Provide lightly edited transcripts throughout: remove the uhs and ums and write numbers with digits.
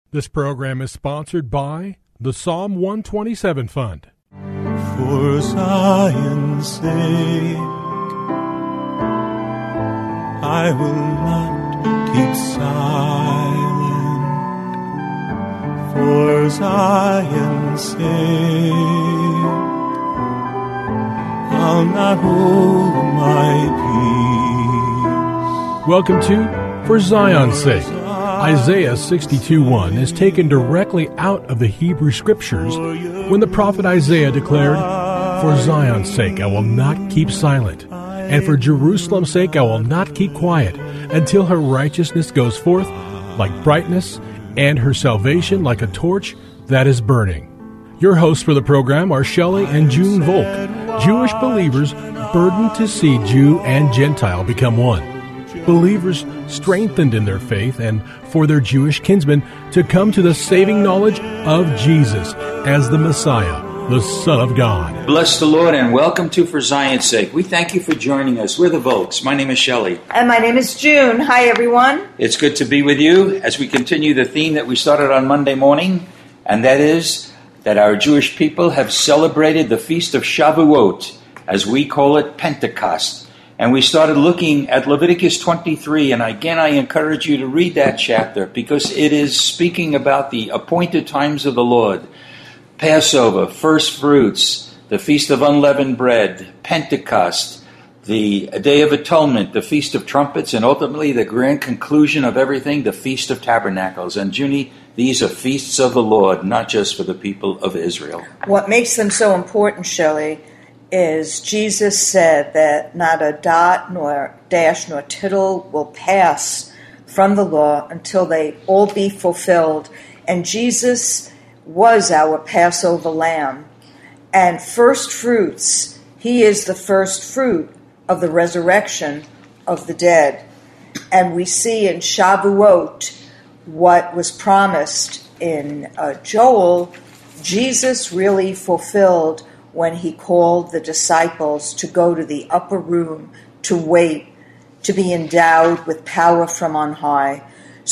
This program is sponsored by the Psalm 127 Fund. For Zion's sake, I will not keep silent. For Zion's sake, I'll not hold my peace. Welcome to For Zion's Sake. Isaiah 62:1 is taken directly out of the Hebrew Scriptures when the prophet Isaiah declared, "For Zion's sake I will not keep silent, and for Jerusalem's sake I will not keep quiet, until her righteousness goes forth like brightness, and her salvation like a torch that is burning." Your hosts for the program are Shelley and June Volk, Jewish believers burdened to see Jew and Gentile become one. Believers strengthened in their faith, and for their Jewish kinsmen to come to the saving knowledge of Jesus as the Messiah, the Son of God. Bless the Lord and welcome to For Zion's Sake. We thank you for joining us. We're the Volks. My name is Shelley. And my name is June. Hi, everyone. It's good to be with you as we continue the theme that we started on Monday morning, and that is that our Jewish people have celebrated the Feast of Shavuot, as we call it Pentecost. And we started looking at Leviticus 23, and again I encourage you to read that chapter because it is speaking about the appointed times of the Lord. Passover, first fruits, the Feast of Unleavened Bread, Pentecost, the Day of Atonement, the Feast of Trumpets, and ultimately the grand conclusion of everything, the Feast of Tabernacles. And Junie, these are feasts of the Lord, not just for the people of Israel. What makes them so important, Shelley, is Jesus said that not a dot nor dash nor tittle will pass from the law until they all be fulfilled. And Jesus was our Passover lamb. And first fruits, he is the first fruit of the resurrection of the dead. And we see in Shavuot what was promised in Joel, Jesus really fulfilled when he called the disciples to go to the upper room to wait, to be endowed with power from on high.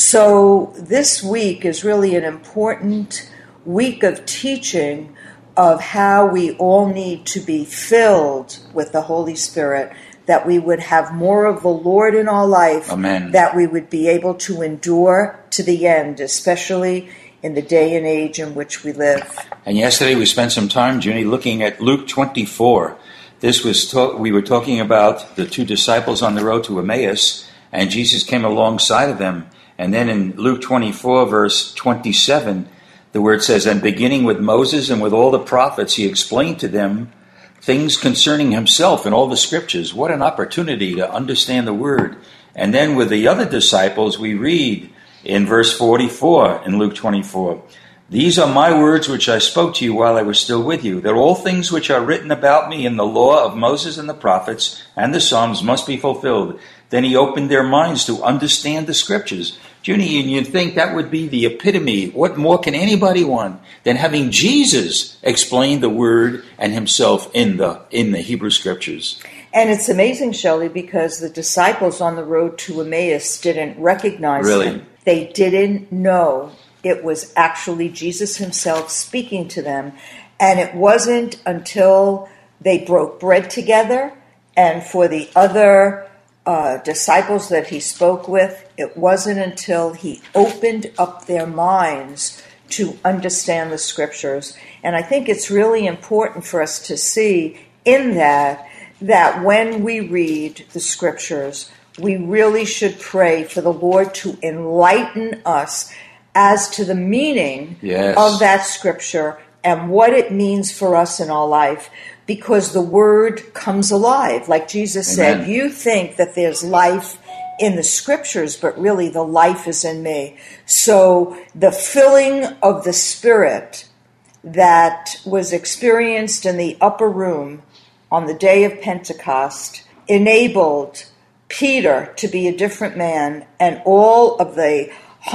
So this week is really an important week of teaching of how we all need to be filled with the Holy Spirit, that we would have more of the Lord in our life, Amen. That we would be able to endure to the end, especially in the day and age in which we live. And yesterday we spent some time, Junie, looking at Luke 24. This was we were talking about the two disciples on the road to Emmaus, and Jesus came alongside of them. And then in Luke 24, verse 27, the word says, "And beginning with Moses and with all the prophets, he explained to them things concerning himself in all the scriptures." What an opportunity to understand the word. And then with the other disciples, we read in verse 44 in Luke 24, "These are my words which I spoke to you while I was still with you, that all things which are written about me in the law of Moses and the prophets and the Psalms must be fulfilled." Then he opened their minds to understand the scriptures. Junie, and you'd think that would be the epitome. What more can anybody want than having Jesus explain the word and himself in the Hebrew scriptures? And it's amazing, Shelley, because the disciples on the road to Emmaus didn't recognize him. They didn't know it was actually Jesus himself speaking to them. And it wasn't until they broke bread together, and for the other disciples that he spoke with, it wasn't until he opened up their minds to understand the scriptures. And I think it's really important for us to see in that when we read the scriptures, we really should pray for the Lord to enlighten us as to the meaning of that scripture and what it means for us in our life, because the word comes alive. Like Jesus said, you think that there's life in the scriptures, but really the life is in me. So the filling of the Spirit that was experienced in the upper room on the day of Pentecost enabled Peter to be a different man, and all of the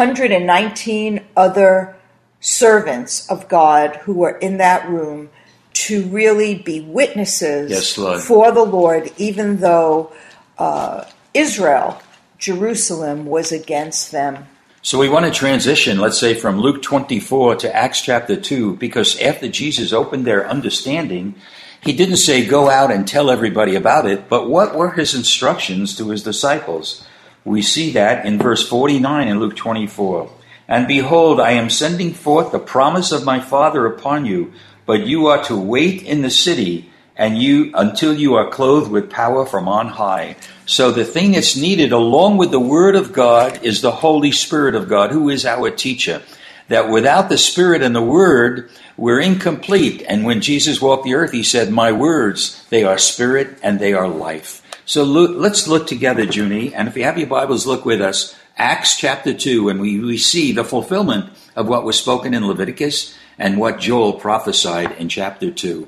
119 other servants of God who were in that room to really be witnesses for the Lord, even though Israel, Jerusalem, was against them. So we want to transition, let's say, from Luke 24 to Acts chapter 2, because after Jesus opened their understanding, he didn't say, go out and tell everybody about it, but what were his instructions to his disciples? We see that in verse 49 in Luke 24. And behold, I am sending forth the promise of my Father upon you, but you are to wait in the city until you are clothed with power from on high. So the thing that's needed along with the Word of God is the Holy Spirit of God, who is our teacher. That without the Spirit and the Word, we're incomplete. And when Jesus walked the earth, he said, my words, they are spirit and they are life. So let's look together, Junie. And if you have your Bibles, look with us. Acts chapter 2, and we see the fulfillment of what was spoken in Leviticus and what Joel prophesied in chapter 2.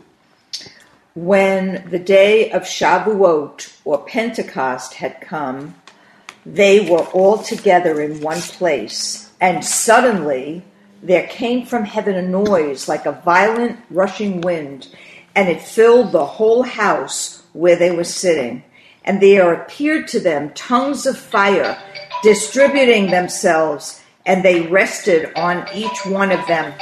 When the day of Shavuot, or Pentecost, had come, they were all together in one place, and suddenly there came from heaven a noise like a violent rushing wind, and it filled the whole house where they were sitting. And there appeared to them tongues of fire, distributing themselves, and they rested on each one of them.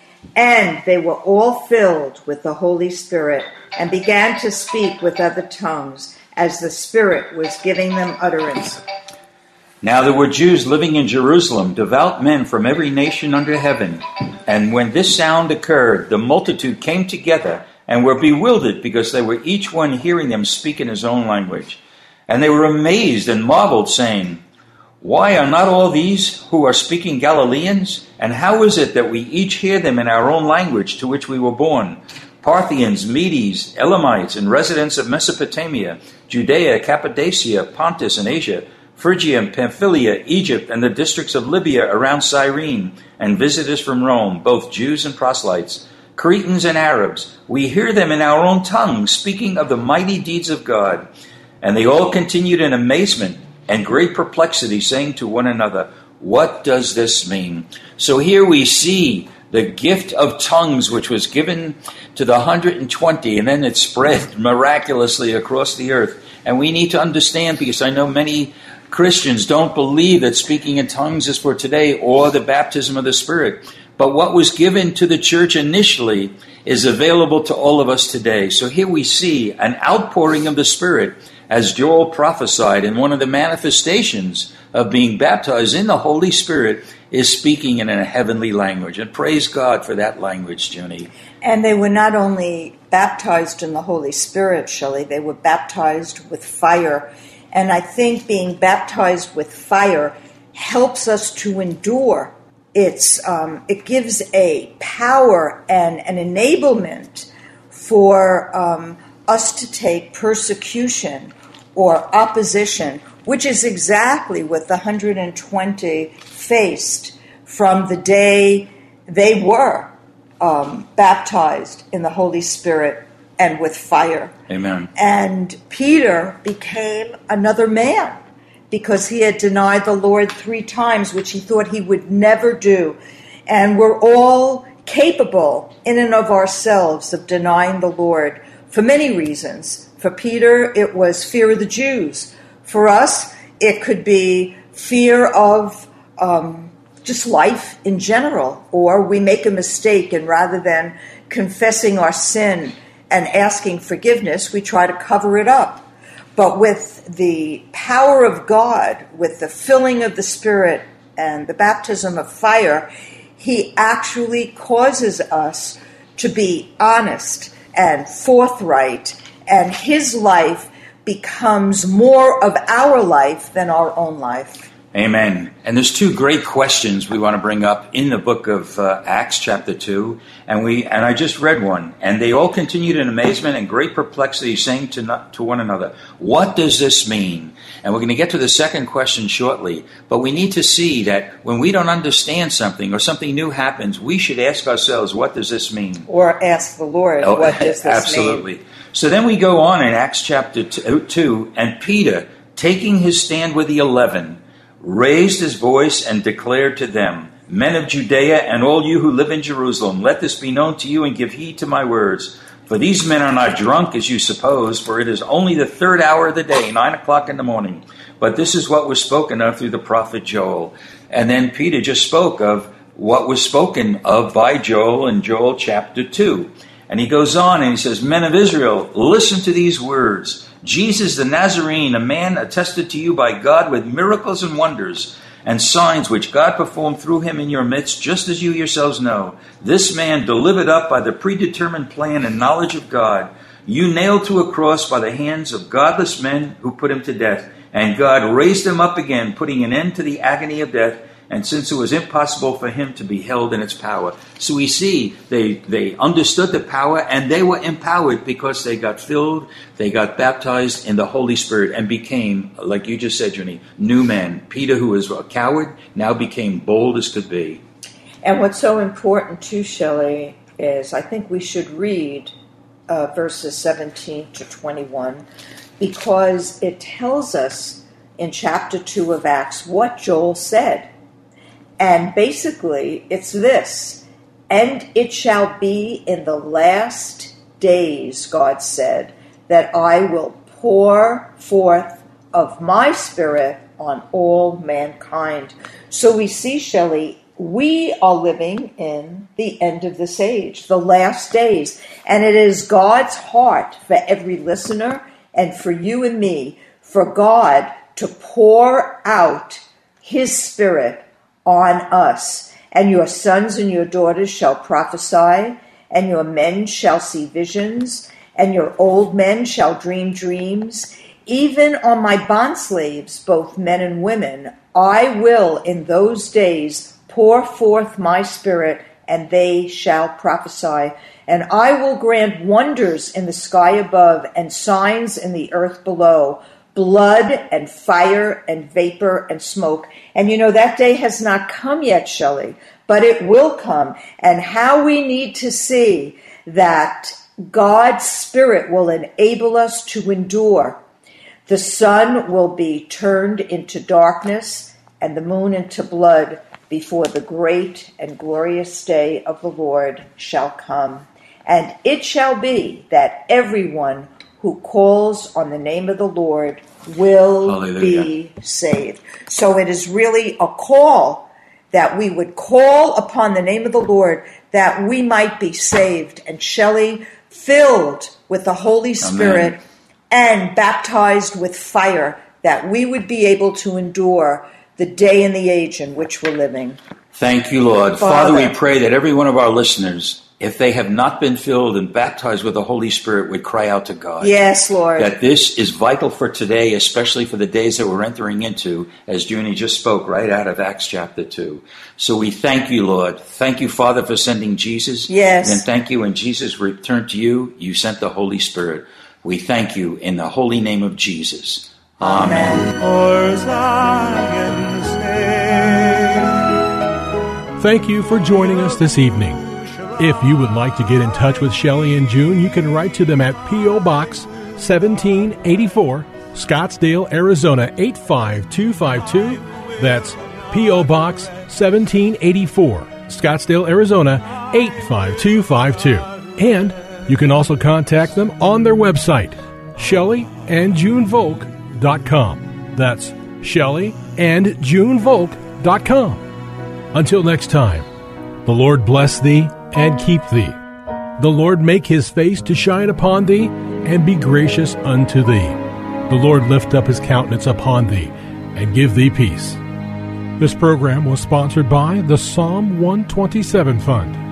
And they were all filled with the Holy Spirit, and began to speak with other tongues, as the Spirit was giving them utterance. Now there were Jews living in Jerusalem, devout men from every nation under heaven. And when this sound occurred, the multitude came together and were bewildered, because they were each one hearing them speak in his own language. And they were amazed and marveled, saying, why are not all these who are speaking Galileans? And how is it that we each hear them in our own language to which we were born? Parthians, Medes, Elamites, and residents of Mesopotamia, Judea, Cappadocia, Pontus, and Asia, Phrygia and Pamphylia, Egypt, and the districts of Libya around Cyrene, and visitors from Rome, both Jews and proselytes, Cretans and Arabs. We hear them in our own tongues, speaking of the mighty deeds of God. And they all continued in amazement and great perplexity, saying to one another, what does this mean? So here we see the gift of tongues, which was given to the 120, and then it spread miraculously across the earth. And we need to understand, because I know many Christians don't believe that speaking in tongues is for today or the baptism of the Spirit. But what was given to the church initially is available to all of us today. So here we see an outpouring of the Spirit, as Joel prophesied, and one of the manifestations of being baptized in the Holy Spirit is speaking in a heavenly language. And praise God for that language, Junie. And they were not only baptized in the Holy Spirit, Shelley, they were baptized with fire. And I think being baptized with fire helps us to endure. It gives a power and an enablement for us to take persecution or opposition, which is exactly what the 120 faced from the day they were baptized in the Holy Spirit and with fire. Amen. And Peter became another man because he had denied the Lord 3 times, which he thought he would never do. And we're all capable in and of ourselves of denying the Lord for many reasons. For Peter, it was fear of the Jews. For us, it could be fear of just life in general, or we make a mistake, and rather than confessing our sin and asking forgiveness, we try to cover it up. But with the power of God, with the filling of the Spirit and the baptism of fire, he actually causes us to be honest and forthright, and his life becomes more of our life than our own life. Amen. And there's 2 great questions we want to bring up in the book of Acts chapter 2. And I just read one. And they all continued in amazement and great perplexity, saying to one another, what does this mean? And we're going to get to the second question shortly. But we need to see that when we don't understand something or something new happens, we should ask ourselves, what does this mean? Or ask the Lord, what does this absolutely. mean? So then we go on in Acts chapter 2, and Peter, taking his stand with the 11, raised his voice and declared to them, men of Judea and all you who live in Jerusalem, let this be known to you and give heed to my words. For these men are not drunk as you suppose, for it is only the third hour of the day, 9 o'clock in the morning. But this is what was spoken of through the prophet Joel. And then Peter just spoke of what was spoken of by Joel in Joel chapter 2. And he goes on and he says, Men of Israel, listen to these words. Jesus the Nazarene, a man attested to you by God with miracles and wonders and signs which God performed through him in your midst, just as you yourselves know. This man delivered up by the predetermined plan and knowledge of God, you nailed to a cross by the hands of godless men who put him to death. And God raised him up again, putting an end to the agony of death, and since it was impossible for him to be held in its power. So we see they understood the power, and they were empowered because they got filled, they got baptized in the Holy Spirit, and became, like you just said, Junie, new men. Peter, who was a coward, now became bold as could be. And what's so important too, Shelley, is I think we should read verses 17 to 21, because it tells us in chapter 2 of Acts what Joel said. And basically, it's this: and it shall be in the last days, God said, that I will pour forth of my Spirit on all mankind. So we see, Shelley, we are living in the end of this age, the last days. And it is God's heart for every listener and for you and me, for God to pour out his Spirit on us. And your sons and your daughters shall prophesy, and your men shall see visions, and your old men shall dream dreams. Even on my bondslaves, both men and women, I will in those days pour forth my Spirit, and they shall prophesy. And I will grant wonders in the sky above and signs in the earth below, blood and fire and vapor and smoke. And you know, that day has not come yet, Shelley, but it will come. And how we need to see that God's Spirit will enable us to endure. The sun will be turned into darkness and the moon into blood before the great and glorious day of the Lord shall come. And it shall be that everyone who calls on the name of the Lord will be saved. So it is really a call that we would call upon the name of the Lord that we might be saved. And Shelley, filled with the Holy Spirit, Amen, and baptized with fire, that we would be able to endure the day and the age in which we're living. Thank you, Lord. Father, we pray that every one of our listeners, if they have not been filled and baptized with the Holy Spirit, would cry out to God. Yes, Lord. That this is vital for today, especially for the days that we're entering into, as Junie just spoke right out of Acts chapter 2. So we thank you, Lord. Thank you, Father, for sending Jesus. Yes. And thank you, when Jesus returned to you, you sent the Holy Spirit. We thank you in the holy name of Jesus. Amen. Thank you for joining us this evening. If you would like to get in touch with Shelley and June, you can write to them at P.O. Box 1784, Scottsdale, Arizona 85252. That's P.O. Box 1784, Scottsdale, Arizona 85252. And you can also contact them on their website, ShelleyandJuneVolk.com. That's ShelleyandJuneVolk.com. Until next time, the Lord bless thee and keep thee. The Lord make his face to shine upon thee and be gracious unto thee. The Lord lift up his countenance upon thee and give thee peace. This program was sponsored by the Psalm 127 Fund.